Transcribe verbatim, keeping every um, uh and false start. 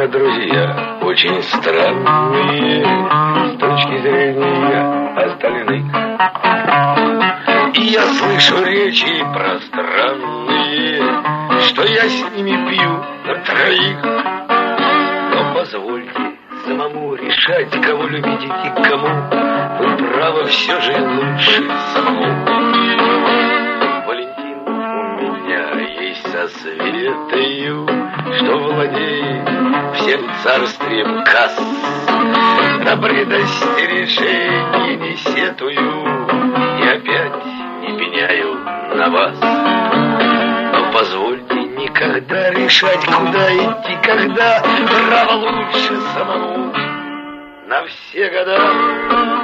друзья очень странные с точки зрения остальных. И я слышу речи пространные, что я с ними пью на троих. Но позвольте самому решать, кого любить и кому. Вы право все же лучше самому. Валентин у меня есть со Светою, что владеет всем царствием касс. На предостережение не сетую и опять не пеняю на вас. Но позвольте никогда решать, куда идти, когда право лучше самому на все года.